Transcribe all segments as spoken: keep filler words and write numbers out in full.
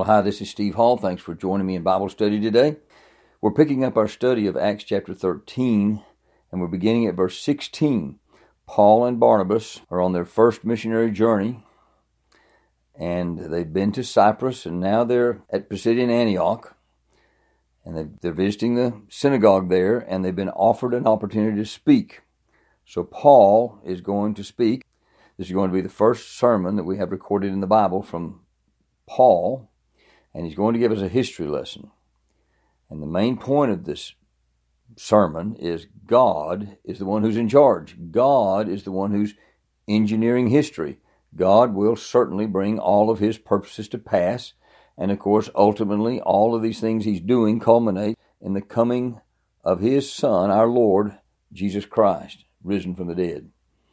Well, hi, this is Steve Hall. Thanks for joining me in Bible study today. We're picking up our study of Acts chapter thirteen, and we're beginning at verse sixteen. Paul and Barnabas are on their first missionary journey, and they've been to Cyprus, and now they're at Pisidian Antioch, and they're visiting the synagogue there, and they've been offered an opportunity to speak. So Paul is going to speak. This is going to be the first sermon that we have recorded in the Bible from Paul, and he's going to give us a history lesson. And the main point of this sermon is God is the one who's in charge. God is the one who's engineering history. God will certainly bring all of his purposes to pass. And of course, ultimately, all of these things he's doing culminate in the coming of his Son, our Lord, Jesus Christ, risen from the dead.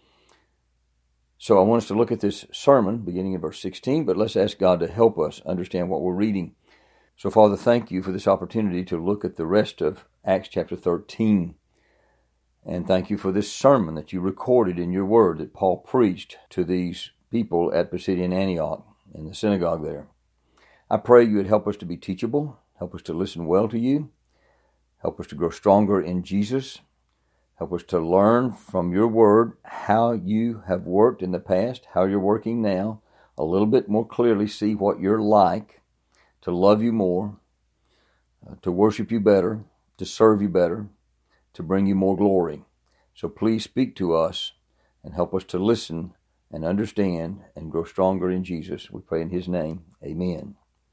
So I want us to look at this sermon beginning in verse sixteen, but let's ask God to help us understand what we're reading. So Father, thank you for this opportunity to look at the rest of Acts chapter thirteen. And thank you for this sermon that you recorded in your word that Paul preached to these people at Pisidian Antioch in the synagogue there. I pray you would help us to be teachable, help us to listen well to you, help us to grow stronger in Jesus. Help us to learn from your word how you have worked in the past, how you're working now, a little bit more clearly see what you're like, to love you more, uh, to worship you better, to serve you better, to bring you more glory. So please speak to us and help us to listen and understand and grow stronger in Jesus. We pray in his name. Amen.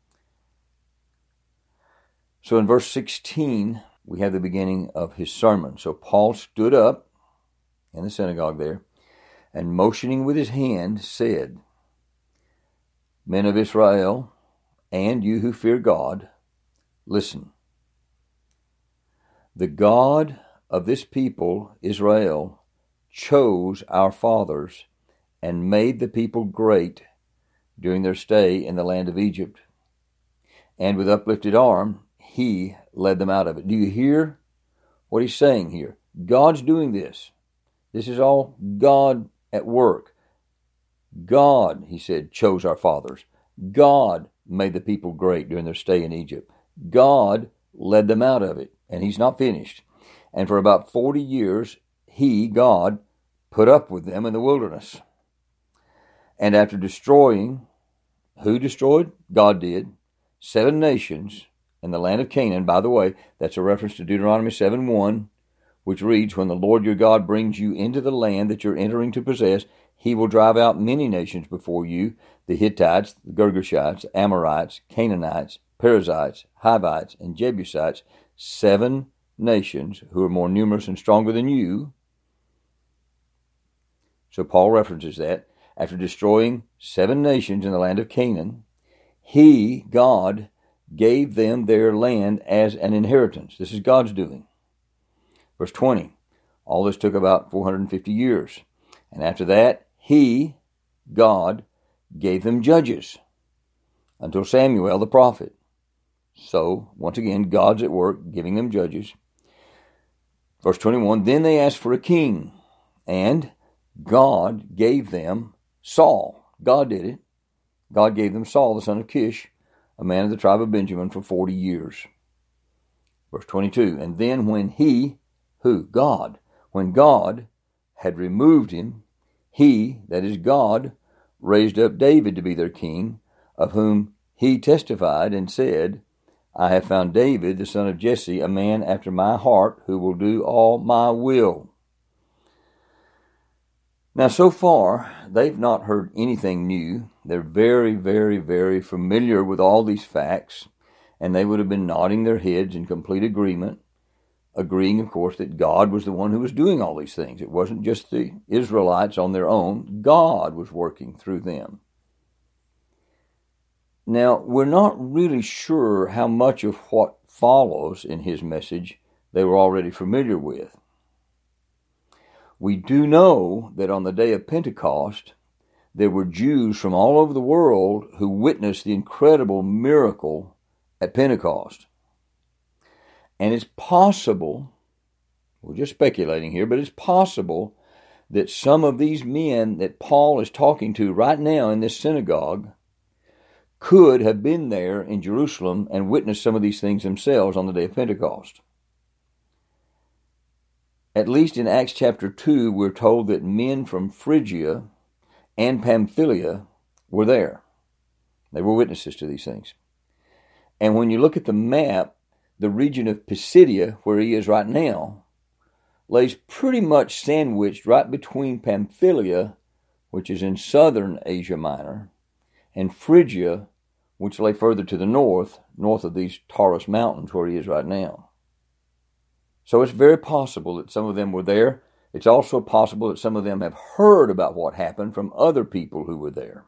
So in verse sixteen, we have the beginning of his sermon. So Paul stood up in the synagogue there, and motioning with his hand said, Men of Israel, and you who fear God, listen. The God of this people, Israel, chose our fathers and made the people great during their stay in the land of Egypt. And with uplifted arm, he led them out of it. Do you hear what he's saying here? God's doing this. This is all God at work. God, he said, chose our fathers. God made the people great during their stay in Egypt. God led them out of it, and he's not finished. And for about forty years, he, God, put up with them in the wilderness. And after destroying, who destroyed? God did, seven nations in the land of Canaan. By the way, that's a reference to Deuteronomy seven one, which reads, When the Lord your God brings you into the land that you're entering to possess, he will drive out many nations before you, the Hittites, the Girgashites, Amorites, Canaanites, Perizzites, Hivites, and Jebusites, seven nations who are more numerous and stronger than you. So Paul references that. After destroying seven nations in the land of Canaan, he, God, gave them their land as an inheritance. This is God's doing. Verse twenty, all this took about four hundred fifty years. And after that, he, God, gave them judges until Samuel the prophet. So, once again, God's at work giving them judges. Verse twenty-one, then they asked for a king, and God gave them Saul. God did it. God gave them Saul, the son of Kish, a man of the tribe of Benjamin, for forty years. Verse twenty-two, and then when he, who? God, when God had removed him, he, that is God, raised up David to be their king, of whom he testified and said, I have found David, the son of Jesse, a man after my heart, who will do all my will. Now, so far, they've not heard anything new. They're very, very, very familiar with all these facts, and they would have been nodding their heads in complete agreement, agreeing, of course, that God was the one who was doing all these things. It wasn't just the Israelites on their own. God was working through them. Now, we're not really sure how much of what follows in his message they were already familiar with. We do know that on the day of Pentecost, there were Jews from all over the world who witnessed the incredible miracle at Pentecost. And it's possible, we're just speculating here, but it's possible that some of these men that Paul is talking to right now in this synagogue could have been there in Jerusalem and witnessed some of these things themselves on the day of Pentecost. At least in Acts chapter two, we're told that men from Phrygia and Pamphylia were there. They were witnesses to these things. And when you look at the map, the region of Pisidia, where he is right now, lays pretty much sandwiched right between Pamphylia, which is in southern Asia Minor, and Phrygia, which lay further to the north, north of these Taurus Mountains where he is right now. So it's very possible that some of them were there. It's also possible that some of them have heard about what happened from other people who were there.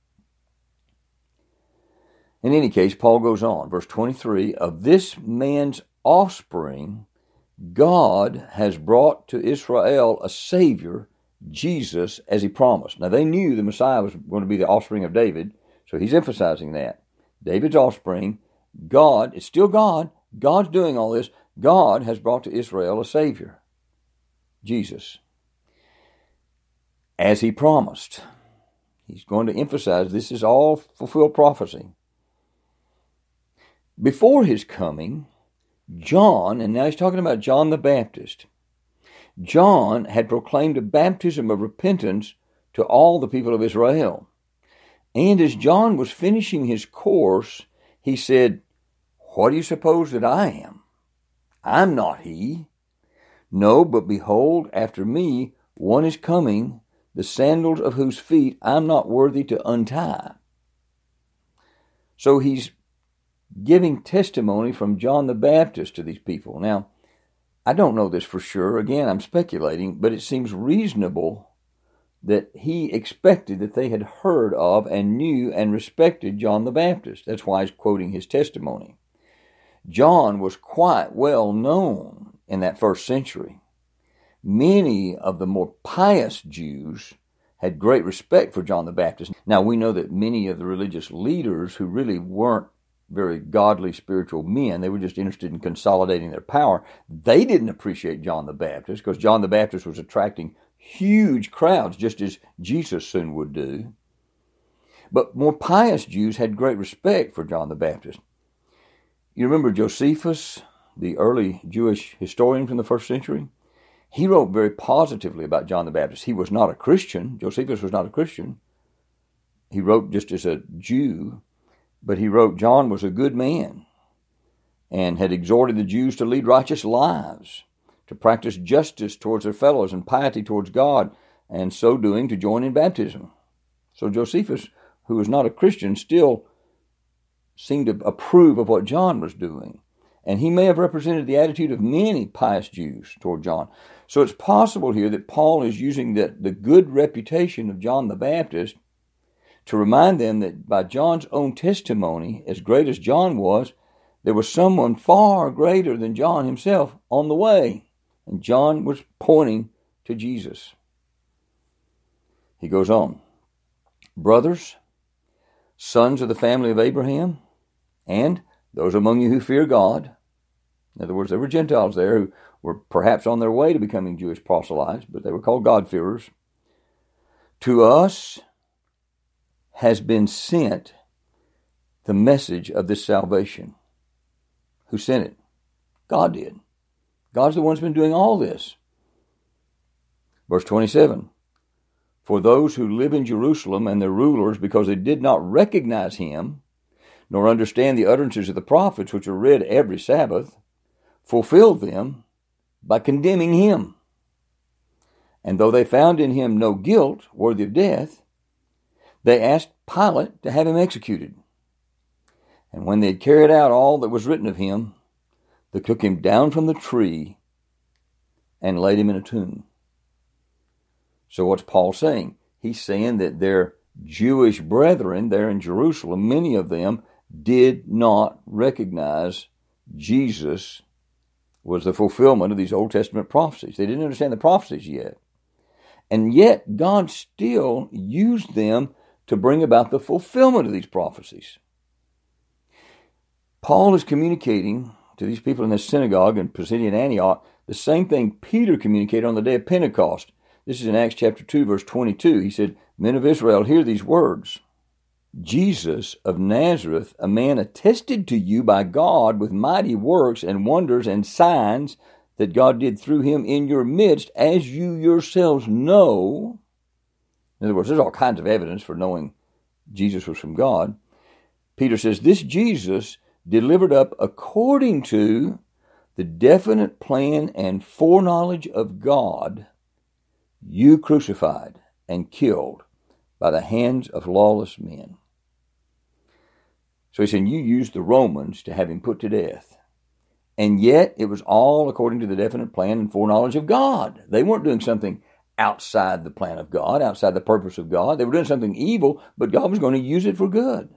In any case, Paul goes on, verse twenty-three, of this man's offspring, God has brought to Israel a Savior, Jesus, as he promised. Now, they knew the Messiah was going to be the offspring of David, so he's emphasizing that. David's offspring, God, it's still God. God's doing all this. God has brought to Israel a Savior, Jesus, as he promised. He's going to emphasize this is all fulfilled prophecy. Before his coming, John, and now he's talking about John the Baptist, John had proclaimed a baptism of repentance to all the people of Israel. And as John was finishing his course, he said, "What do you suppose that I am? I'm not he. No, but behold, after me, one is coming, the sandals of whose feet I'm not worthy to untie." So he's giving testimony from John the Baptist to these people. Now, I don't know this for sure. Again, I'm speculating, but it seems reasonable that he expected that they had heard of and knew and respected John the Baptist. That's why he's quoting his testimony. John was quite well known in that first century. Many of the more pious Jews had great respect for John the Baptist. Now, we know that many of the religious leaders who really weren't very godly spiritual men, they were just interested in consolidating their power. They didn't appreciate John the Baptist because John the Baptist was attracting huge crowds, just as Jesus soon would do. But more pious Jews had great respect for John the Baptist. You remember Josephus, the early Jewish historian from the first century? He wrote very positively about John the Baptist. He was not a Christian. Josephus was not a Christian. He wrote just as a Jew, but he wrote John was a good man and had exhorted the Jews to lead righteous lives, to practice justice towards their fellows and piety towards God, and so doing to join in baptism. So Josephus, who was not a Christian, still seemed to approve of what John was doing. And he may have represented the attitude of many pious Jews toward John. So it's possible here that Paul is using the, the good reputation of John the Baptist to remind them that by John's own testimony, as great as John was, there was someone far greater than John himself on the way. And John was pointing to Jesus. He goes on, brothers, sons of the family of Abraham, and those among you who fear God. In other words, there were Gentiles there who were perhaps on their way to becoming Jewish proselytes, but they were called God-fearers. To us has been sent the message of this salvation. Who sent it? God did. God's the one who's been doing all this. Verse twenty-seven, for those who live in Jerusalem and their rulers, because they did not recognize him, nor understand the utterances of the prophets, which are read every Sabbath, fulfilled them by condemning him. And though they found in him no guilt worthy of death, they asked Pilate to have him executed. And when they had carried out all that was written of him, they took him down from the tree and laid him in a tomb. So what's Paul saying? He's saying that their Jewish brethren there in Jerusalem, many of them did not recognize Jesus was the fulfillment of these Old Testament prophecies. They didn't understand the prophecies yet. And yet God still used them to bring about the fulfillment of these prophecies. Paul is communicating to these people in this synagogue in Pisidian Antioch the same thing Peter communicated on the day of Pentecost. This is in Acts chapter two, verse twenty-two. He said, men of Israel, hear these words. Jesus of Nazareth, a man attested to you by God with mighty works and wonders and signs that God did through him in your midst, as you yourselves know. In other words, there's all kinds of evidence for knowing Jesus was from God. Peter says, this Jesus delivered up according to the definite plan and foreknowledge of God, you crucified and killed by the hands of lawless men. So he's saying you used the Romans to have him put to death. And yet it was all according to the definite plan and foreknowledge of God. They weren't doing something outside the plan of God, outside the purpose of God. They were doing something evil, but God was going to use it for good,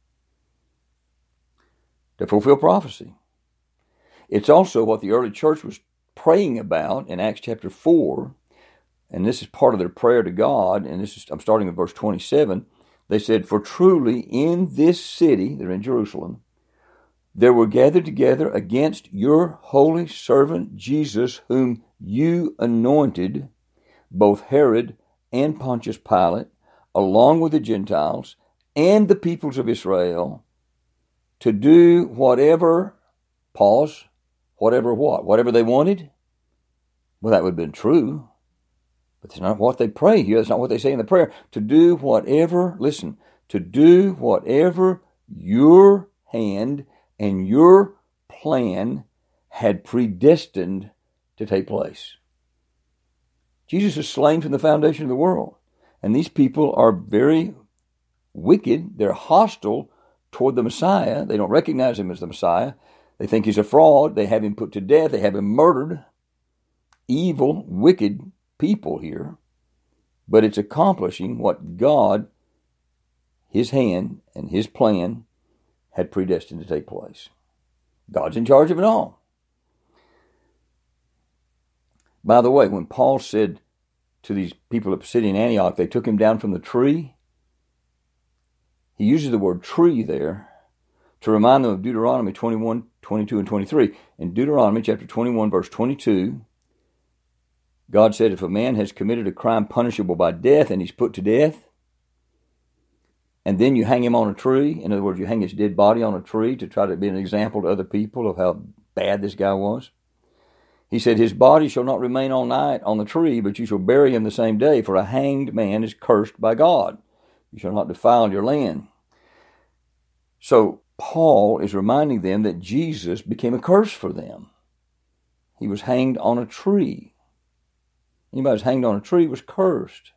to fulfill prophecy. It's also what the early church was praying about in Acts chapter four, and this is part of their prayer to God, and this is, I'm starting at verse twenty-seven. They said, for truly in this city, they're in Jerusalem, there were gathered together against your holy servant Jesus, whom you anointed, both Herod and Pontius Pilate, along with the Gentiles and the peoples of Israel, to do whatever, pause, whatever what? Whatever they wanted? Well, that would have been true. But that's not what they pray here. That's not what they say in the prayer. To do whatever, listen, to do whatever your hand and your plan had predestined to take place. Jesus is slain from the foundation of the world. And these people are very wicked. They're hostile toward the Messiah. They don't recognize him as the Messiah. They think he's a fraud. They have him put to death. They have him murdered. Evil, wicked people here. But it's accomplishing what God, his hand and his plan, had predestined to take place. God's in charge of it all. By the way, when Paul said to these people at Pisidian Antioch, they took him down from the tree, he uses the word tree there to remind them of Deuteronomy twenty-one, twenty-two, and twenty-three. In Deuteronomy chapter twenty-one, verse twenty-two, God said, if a man has committed a crime punishable by death and he's put to death, and then you hang him on a tree, in other words, you hang his dead body on a tree to try to be an example to other people of how bad this guy was. He said, his body shall not remain all night on the tree, but you shall bury him the same day, for a hanged man is cursed by God. You shall not defile your land. So Paul is reminding them that Jesus became a curse for them. He was hanged on a tree. Anybody who's hanged on a tree was cursed.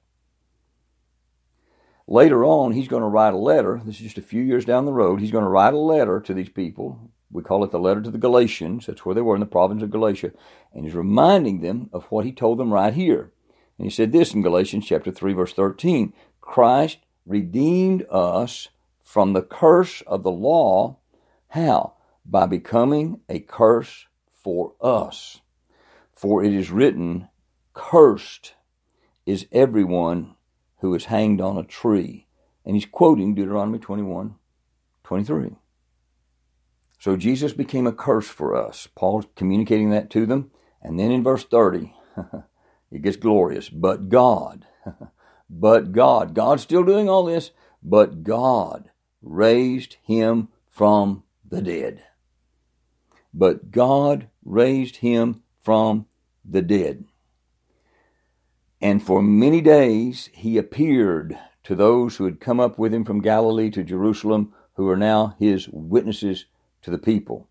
Later on, he's going to write a letter. This is just a few years down the road. He's going to write a letter to these people. We call it the letter to the Galatians. That's where they were, in the province of Galatia. And he's reminding them of what he told them right here. And he said this in Galatians chapter three, verse thirteen. Christ redeemed us from the curse of the law. How? By becoming a curse for us. For it is written, cursed is everyone who is hanged on a tree. And he's quoting Deuteronomy twenty-one, twenty-three. So Jesus became a curse for us. Paul's communicating that to them. And then in verse thirty, it gets glorious. But God, but God, God's still doing all this, but God raised him from the dead. But God raised him from the dead. And for many days he appeared to those who had come up with him from Galilee to Jerusalem, who are now his witnesses to the people.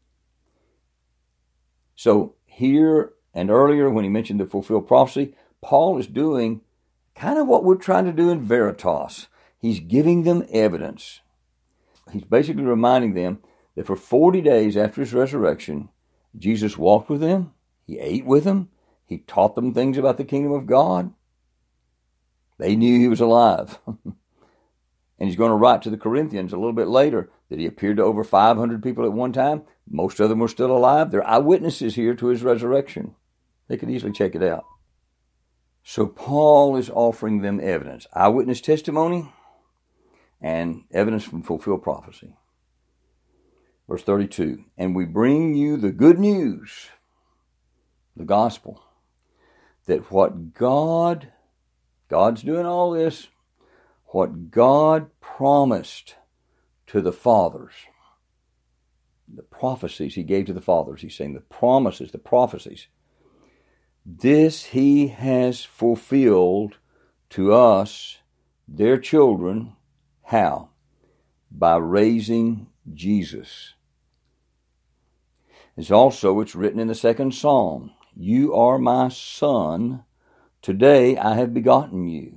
So here and earlier, when he mentioned the fulfilled prophecy, Paul is doing kind of what we're trying to do in Veritas. He's giving them evidence. He's basically reminding them that for forty days after his resurrection, Jesus walked with them, he ate with them, he taught them things about the kingdom of God. They knew he was alive. And he's going to write to the Corinthians a little bit later that he appeared to over five hundred people at one time. Most of them were still alive. They're eyewitnesses here to his resurrection. They could easily check it out. So Paul is offering them evidence. Eyewitness testimony and evidence from fulfilled prophecy. Verse thirty-two, and we bring you the good news, the gospel, that what God, God's doing all this, what God promised to the fathers, the prophecies he gave to the fathers, he's saying the promises, the prophecies, this he has fulfilled to us, their children. How? By raising Jesus. It's also, it's written in the second Psalm, you are my son, today I have begotten you.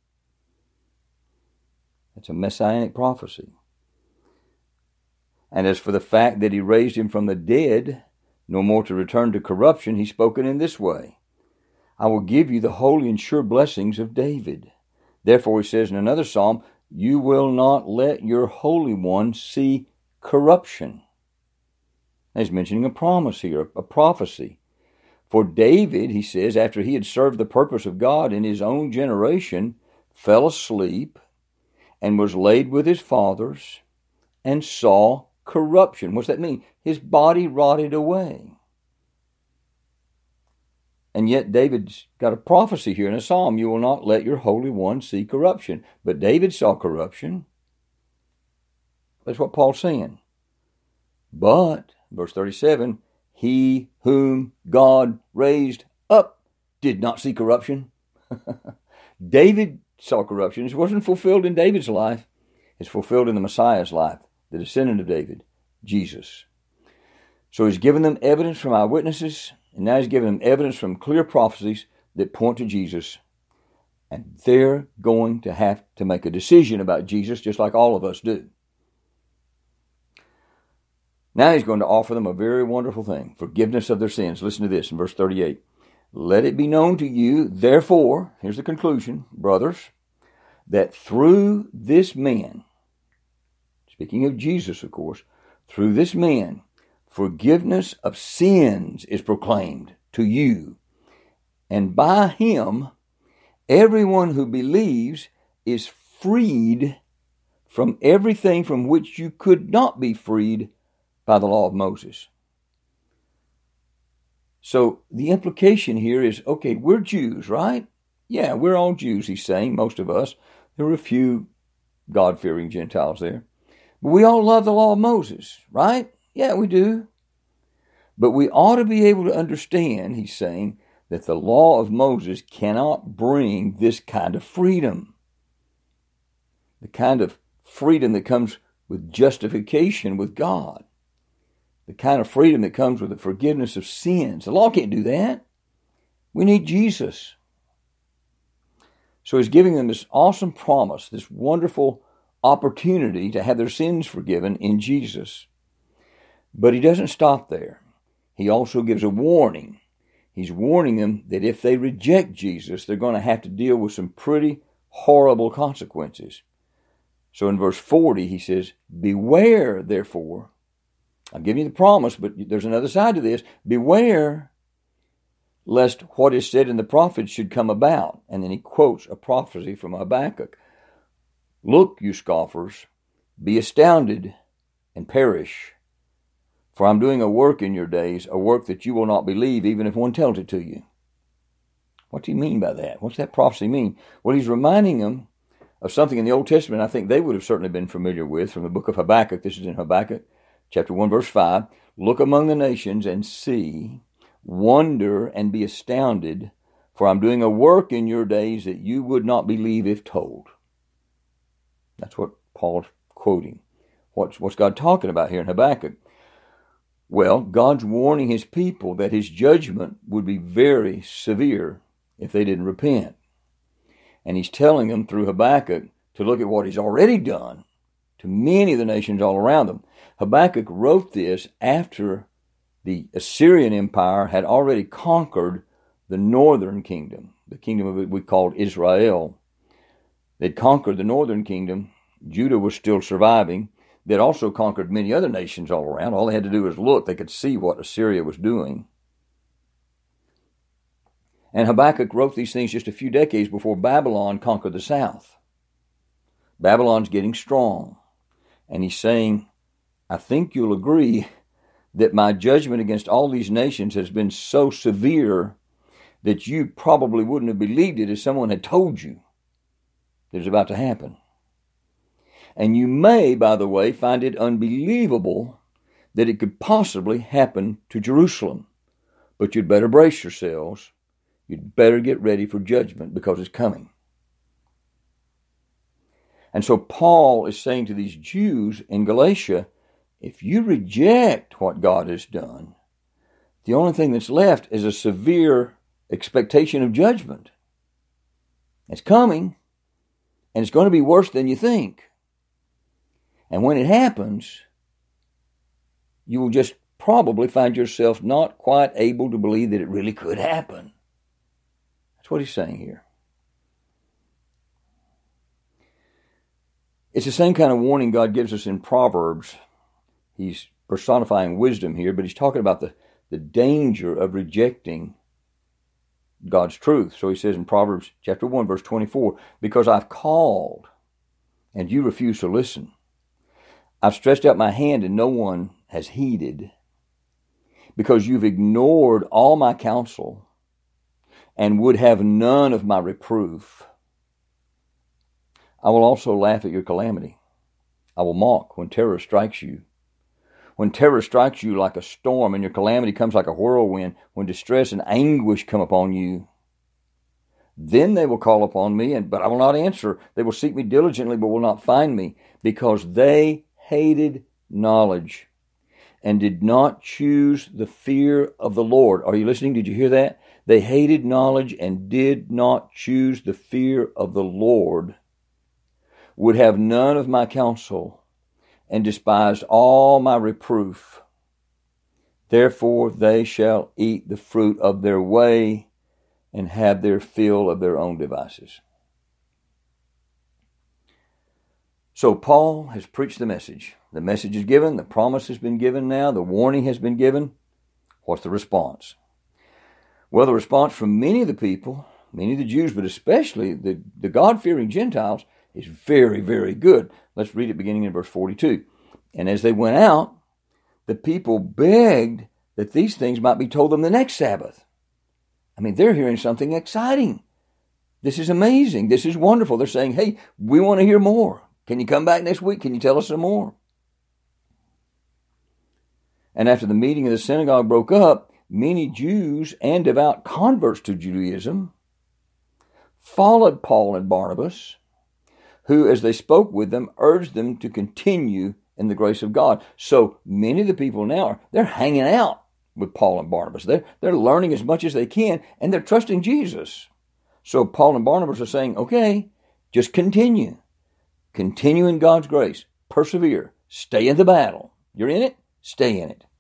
It's a messianic prophecy. And as for the fact that he raised him from the dead, no more to return to corruption, he's spoken in this way. I will give you the holy and sure blessings of David. Therefore, he says in another psalm, you will not let your Holy One see corruption. He's mentioning a promise here, a prophecy. For David, he says, after he had served the purpose of God in his own generation, fell asleep and was laid with his fathers and saw corruption. What's that mean? His body rotted away. And yet David's got a prophecy here in a psalm. You will not let your Holy One see corruption. But David saw corruption. That's what Paul's saying. But, verse thirty-seven, he whom God raised up did not see corruption. David saw corruption. It wasn't fulfilled in David's life. It's fulfilled in the Messiah's life, the descendant of David, Jesus. So he's given them evidence from eyewitnesses, and now he's given them evidence from clear prophecies that point to Jesus. And they're going to have to make a decision about Jesus, just like all of us do. Now he's going to offer them a very wonderful thing, forgiveness of their sins. Listen to this in verse thirty-eight. Let it be known to you, therefore, here's the conclusion, brothers, that through this man, speaking of Jesus, of course, through this man, forgiveness of sins is proclaimed to you. And by him, everyone who believes is freed from everything from which you could not be freed by the law of Moses. So the implication here is, okay, we're Jews, right? Yeah, we're all Jews, he's saying, most of us. There were a few God-fearing Gentiles there. But we all love the law of Moses, right? Yeah, we do. But we ought to be able to understand, he's saying, that the law of Moses cannot bring this kind of freedom. The kind of freedom that comes with justification with God. The kind of freedom that comes with the forgiveness of sins. The law can't do that. We need Jesus. So he's giving them this awesome promise, this wonderful opportunity to have their sins forgiven in Jesus. But he doesn't stop there. He also gives a warning. He's warning them that if they reject Jesus, they're going to have to deal with some pretty horrible consequences. So in verse forty, he says, beware, therefore. I'm giving you the promise, but there's another side to this. Beware lest what is said in the prophets should come about. And then he quotes a prophecy from Habakkuk. Look, you scoffers, be astounded and perish. For I'm doing a work in your days, a work that you will not believe, even if one tells it to you. What do you mean by that? What's that prophecy mean? Well, he's reminding them of something in the Old Testament I think they would have certainly been familiar with from the book of Habakkuk. This is in Habakkuk chapter one, verse five. Look among the nations and see, wonder and be astounded, for I'm doing a work in your days that you would not believe if told. That's what Paul's quoting. What's, what's God talking about here in Habakkuk? Well, God's warning his people that his judgment would be very severe if they didn't repent. And he's telling them through Habakkuk to look at what he's already done to many of the nations all around them. Habakkuk wrote this after the Assyrian Empire had already conquered the northern kingdom, the kingdom of it we called Israel. They'd conquered the northern kingdom. Judah was still surviving. They'd also conquered many other nations all around. All they had to do was look. They could see what Assyria was doing. And Habakkuk wrote these things just a few decades before Babylon conquered the south. Babylon's getting strong. And he's saying, I think you'll agree that my judgment against all these nations has been so severe that you probably wouldn't have believed it if someone had told you that it was about to happen. And you may, by the way, find it unbelievable that it could possibly happen to Jerusalem. But you'd better brace yourselves. You'd better get ready for judgment because it's coming. And so Paul is saying to these Jews in Galatia, if you reject what God has done, the only thing that's left is a severe expectation of judgment. It's coming, and it's going to be worse than you think. And when it happens, you will just probably find yourself not quite able to believe that it really could happen. That's what he's saying here. It's the same kind of warning God gives us in Proverbs. He's personifying wisdom here, but he's talking about the, the danger of rejecting God's truth. So he says in Proverbs chapter one, verse twenty-four, because I've called and you refuse to listen. I've stretched out my hand and no one has heeded. Because you've ignored all my counsel and would have none of my reproof. I will also laugh at your calamity. I will mock when terror strikes you. When terror strikes you like a storm and your calamity comes like a whirlwind, when distress and anguish come upon you, then they will call upon me, and but I will not answer. They will seek me diligently, but will not find me, because they hated knowledge and did not choose the fear of the Lord. Are you listening? Did you hear that? They hated knowledge and did not choose the fear of the Lord, would have none of my counsel, and despised all my reproof. Therefore they shall eat the fruit of their way and have their fill of their own devices. So Paul has preached the message. The message is given. The promise has been given now. The warning has been given. What's the response? Well, the response from many of the people, many of the Jews, but especially the, the God-fearing Gentiles, is very, very good. Let's read it beginning in verse forty-two. And as they went out, the people begged that these things might be told them the next Sabbath. I mean, they're hearing something exciting. This is amazing. This is wonderful. They're saying, hey, we want to hear more. Can you come back next week? Can you tell us some more? And after the meeting of the synagogue broke up, many Jews and devout converts to Judaism followed Paul and Barnabas, who, as they spoke with them, urged them to continue in the grace of God. So many of the people now, are they're hanging out with Paul and Barnabas. They're, they're learning as much as they can, and they're trusting Jesus. So Paul and Barnabas are saying, okay, just continue. Continue in God's grace. Persevere. Stay in the battle. You're in it? Stay in it.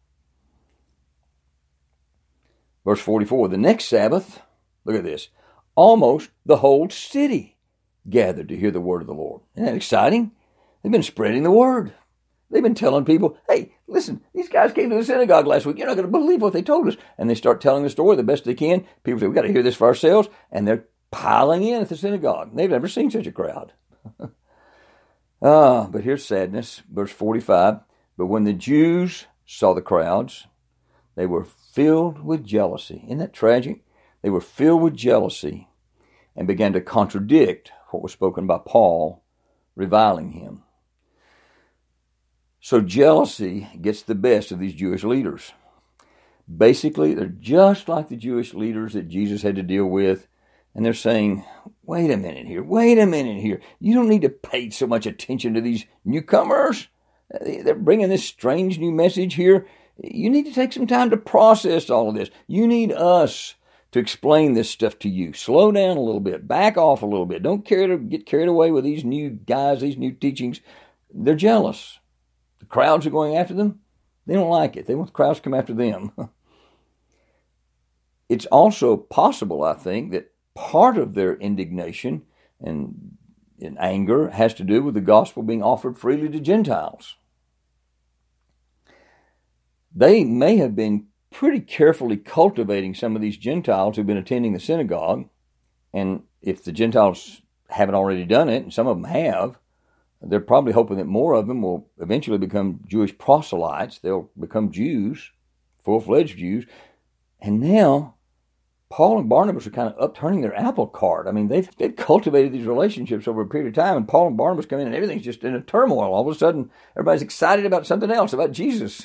Verse forty-four, the next Sabbath, look at this, almost the whole city gathered to hear the word of the Lord. Isn't that exciting? They've been spreading the word. They've been telling people, hey, listen, these guys came to the synagogue last week. You're not going to believe what they told us. And they start telling the story the best they can. People say, we've got to hear this for ourselves. And they're piling in at the synagogue. They've never seen such a crowd. ah, but here's sadness. Verse forty-five, but when the Jews saw the crowds, they were filled with jealousy. Isn't that tragic? They were filled with jealousy and began to contradict what was spoken by Paul, reviling him. So jealousy gets the best of these Jewish leaders. Basically, they're just like the Jewish leaders that Jesus had to deal with, and they're saying, wait a minute here, wait a minute here. You don't need to pay so much attention to these newcomers. They're bringing this strange new message here. You need to take some time to process all of this. You need us to explain this stuff to you. Slow down a little bit. Back off a little bit. Don't care get carried away with these new guys, these new teachings. They're jealous. The crowds are going after them. They don't like it. They want the crowds to come after them. It's also possible, I think, that part of their indignation and, and anger has to do with the gospel being offered freely to Gentiles. They may have been pretty carefully cultivating some of these Gentiles who've been attending the synagogue. And if the Gentiles haven't already done it, and some of them have, they're probably hoping that more of them will eventually become Jewish proselytes. They'll become Jews, full-fledged Jews. And now, Paul and Barnabas are kind of upturning their apple cart. I mean, they've, they've cultivated these relationships over a period of time, and Paul and Barnabas come in and everything's just in a turmoil. All of a sudden, everybody's excited about something else, about Jesus.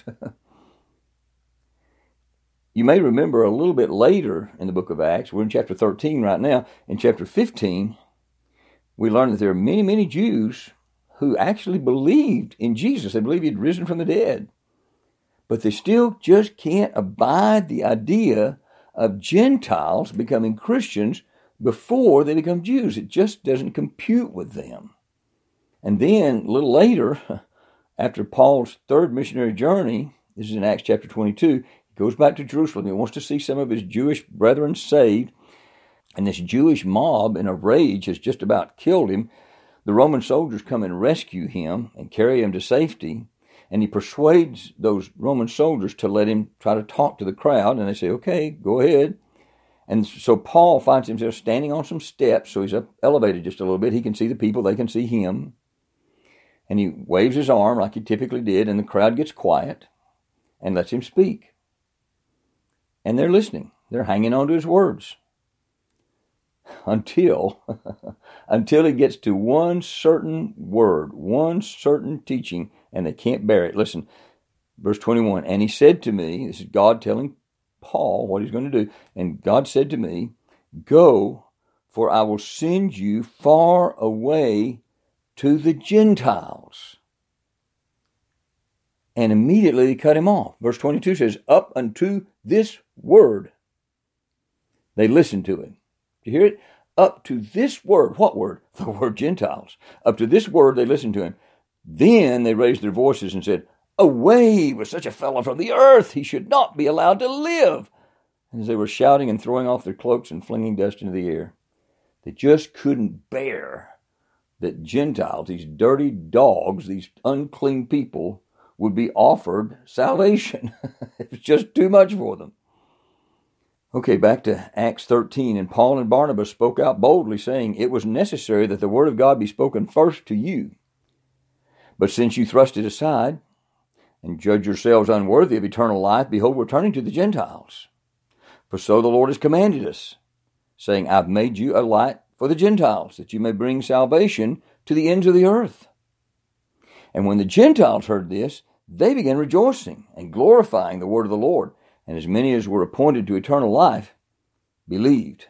You may remember a little bit later in the book of Acts, we're in chapter thirteen right now, in chapter fifteen, we learn that there are many, many Jews who actually believed in Jesus. They believed he'd risen from the dead. But they still just can't abide the idea of Gentiles becoming Christians before they become Jews. It just doesn't compute with them. And then, a little later, after Paul's third missionary journey, this is in Acts chapter twenty-two, he goes back to Jerusalem. He wants to see some of his Jewish brethren saved. And this Jewish mob, in a rage, has just about killed him. The Roman soldiers come and rescue him and carry him to safety. And he persuades those Roman soldiers to let him try to talk to the crowd. And they say, okay, go ahead. And so Paul finds himself standing on some steps. So he's up elevated just a little bit. He can see the people. They can see him. And he waves his arm like he typically did. And the crowd gets quiet and lets him speak. And they're listening. They're hanging on to his words. Until, until he gets to one certain word, one certain teaching, and they can't bear it. Listen, verse twenty-one, and he said to me, this is God telling Paul what he's going to do, and God said to me, go, for I will send you far away to the Gentiles. And immediately they cut him off. Verse twenty-two says, up unto this word. They listened to him. You hear it? Up to this word. What word? The word Gentiles. Up to this word they listened to him. Then they raised their voices and said, away with such a fellow from the earth. He should not be allowed to live. And as they were shouting and throwing off their cloaks and flinging dust into the air, they just couldn't bear that Gentiles, these dirty dogs, these unclean people, would be offered salvation. It was just too much for them. Okay, back to Acts thirteen. And Paul and Barnabas spoke out boldly, saying, it was necessary that the word of God be spoken first to you. But since you thrust it aside, and judge yourselves unworthy of eternal life, behold, we're turning to the Gentiles. For so the Lord has commanded us, saying, I've made you a light for the Gentiles, that you may bring salvation to the ends of the earth. And when the Gentiles heard this, they began rejoicing and glorifying the word of the Lord. And as many as were appointed to eternal life believed.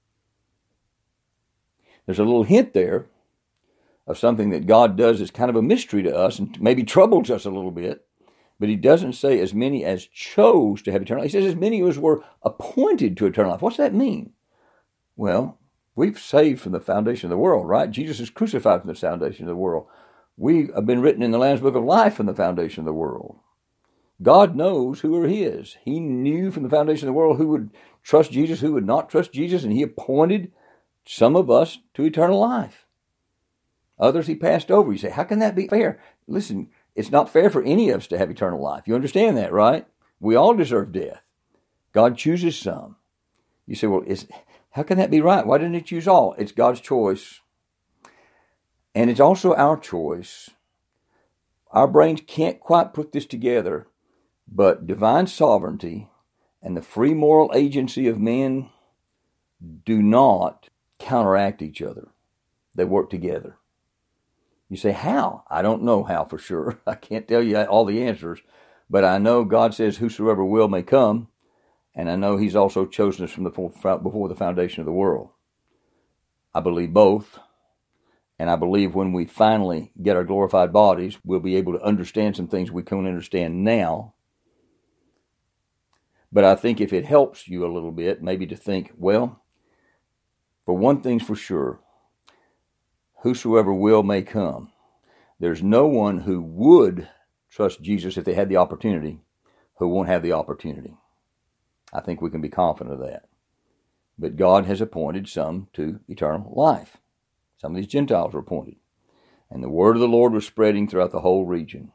There's a little hint there of something that God does that's kind of a mystery to us and maybe troubles us a little bit. But he doesn't say as many as chose to have eternal life. He says as many as were appointed to eternal life. What's that mean? Well, we've saved from the foundation of the world, right? Jesus is crucified from the foundation of the world. We have been written in the Lamb's Book of Life from the foundation of the world. God knows who are his. He knew from the foundation of the world who would trust Jesus, who would not trust Jesus, and he appointed some of us to eternal life. Others he passed over. You say, how can that be fair? Listen, it's not fair for any of us to have eternal life. You understand that, right? We all deserve death. God chooses some. You say, well, is, how can that be right? Why didn't he choose all? It's God's choice. And it's also our choice. Our brains can't quite put this together. But divine sovereignty and the free moral agency of men do not counteract each other. They work together. You say, how? I don't know how for sure. I can't tell you all the answers. But I know God says whosoever will may come. And I know he's also chosen us from the before the foundation of the world. I believe both. And I believe when we finally get our glorified bodies, we'll be able to understand some things we can't understand now. But I think if it helps you a little bit, maybe to think, well, for one thing's for sure, whosoever will may come. There's no one who would trust Jesus if they had the opportunity who won't have the opportunity. I think we can be confident of that. But God has appointed some to eternal life. Some of these Gentiles were appointed. And the word of the Lord was spreading throughout the whole region.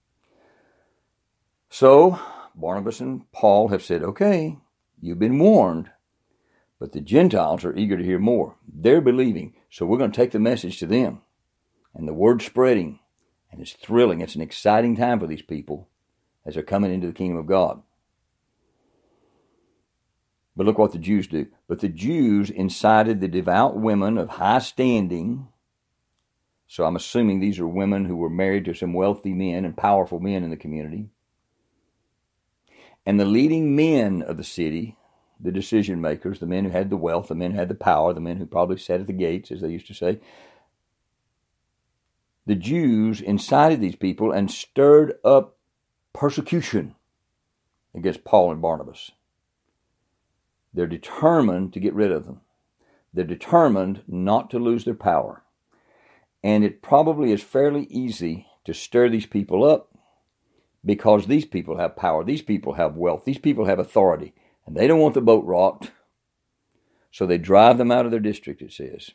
So Barnabas and Paul have said, okay, you've been warned, but the Gentiles are eager to hear more. They're believing, so we're going to take the message to them. And the word's spreading, and it's thrilling. It's an exciting time for these people as they're coming into the kingdom of God. But look what the Jews do. But the Jews incited the devout women of high standing. So I'm assuming these are women who were married to some wealthy men and powerful men in the community. And the leading men of the city, the decision makers, the men who had the wealth, the men who had the power, the men who probably sat at the gates, as they used to say, the Jews incited these people and stirred up persecution against Paul and Barnabas. They're determined to get rid of them. They're determined not to lose their power. And it probably is fairly easy to stir these people up because these people have power, these people have wealth, these people have authority, and they don't want the boat rocked. So they drive them out of their district, it says.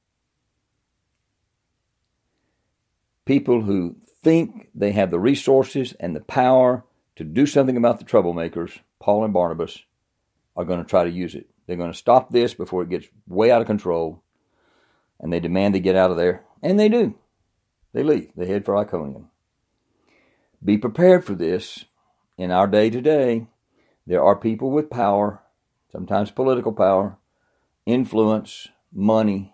People who think they have the resources and the power to do something about the troublemakers, Paul and Barnabas, are going to try to use it. They're going to stop this before it gets way out of control, and they demand they get out of there. And they do. They leave. They head for Iconium. Be prepared for this. In our day today, there are people with power, sometimes political power, influence, money,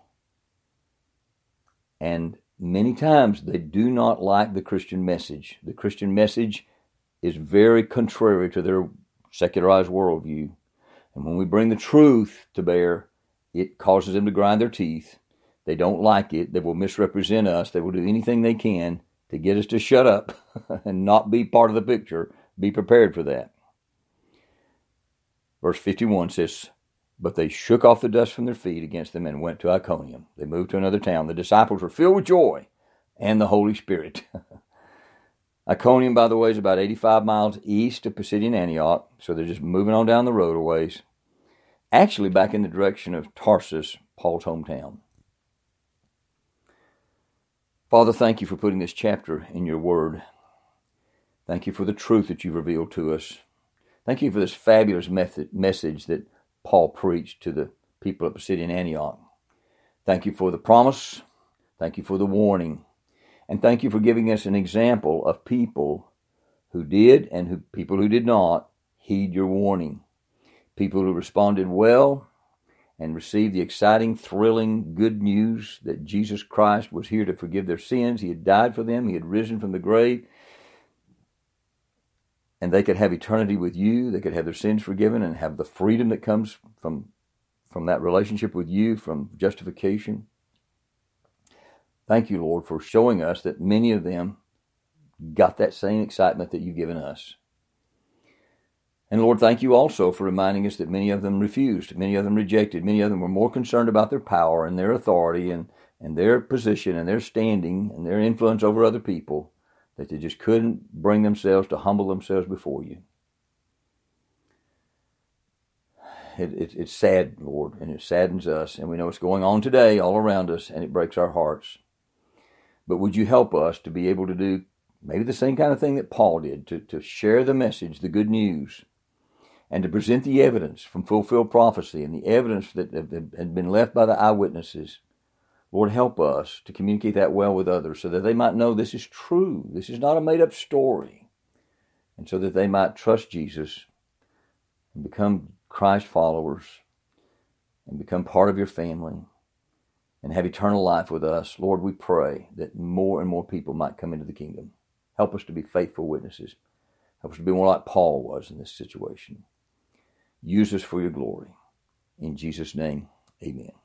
and many times they do not like the Christian message. The Christian message is very contrary to their secularized worldview. And when we bring the truth to bear, it causes them to grind their teeth. They don't like it. They will misrepresent us. They will do anything they can to get us to shut up and not be part of the picture. Be prepared for that. Verse fifty-one says, but they shook off the dust from their feet against them and went to Iconium. They moved to another town. The disciples were filled with joy and the Holy Spirit. Iconium, by the way, is about eighty-five miles east of Pisidian Antioch, so they're just moving on down the road a ways. Actually, back in the direction of Tarsus, Paul's hometown. Father, thank you for putting this chapter in your word. Thank you for the truth that you've revealed to us. Thank you for this fabulous method, message that Paul preached to the people of Pisidian Antioch. Thank you for the promise. Thank you for the warning. And thank you for giving us an example of people who did and who people who did not heed your warning. People who responded well and received the exciting, thrilling, good news that Jesus Christ was here to forgive their sins. He had died for them. He had risen from the grave. And they could have eternity with you. They could have their sins forgiven and have the freedom that comes from, from that relationship with you, from justification. Thank you, Lord, for showing us that many of them got that same excitement that you've given us. And Lord, thank you also for reminding us that many of them refused, many of them rejected, many of them were more concerned about their power and their authority and, and their position and their standing and their influence over other people, that they just couldn't bring themselves to humble themselves before you. It, it, it's sad, Lord, and it saddens us, and we know it's going on today all around us, and it breaks our hearts. But would you help us to be able to do maybe the same kind of thing that Paul did, to, to share the message, the good news, and to present the evidence from fulfilled prophecy and the evidence that had been left by the eyewitnesses. Lord, help us to communicate that well with others so that they might know this is true. This is not a made-up story. And so that they might trust Jesus and become Christ followers and become part of your family and have eternal life with us. Lord, we pray that more and more people might come into the kingdom. Help us to be faithful witnesses. Help us to be more like Paul was in this situation. Use us for your glory. In Jesus' name, amen.